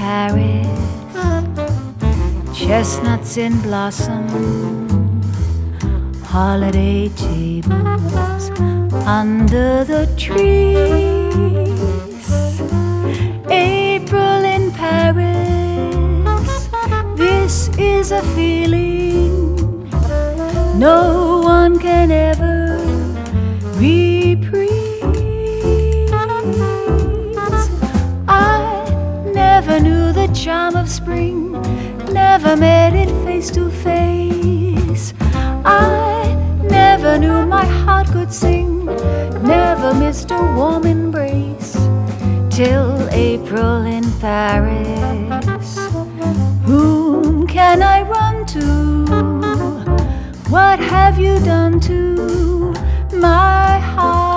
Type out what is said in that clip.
Paris, chestnuts in blossom, holiday tables under the trees. April in Paris, this is a feeling no one can ever reprise. I never knew the charm of spring, never met it face to face. I never knew my heart could sing, never missed a warm embrace, till April in Paris. Whom can I run to? What have you done to my heart?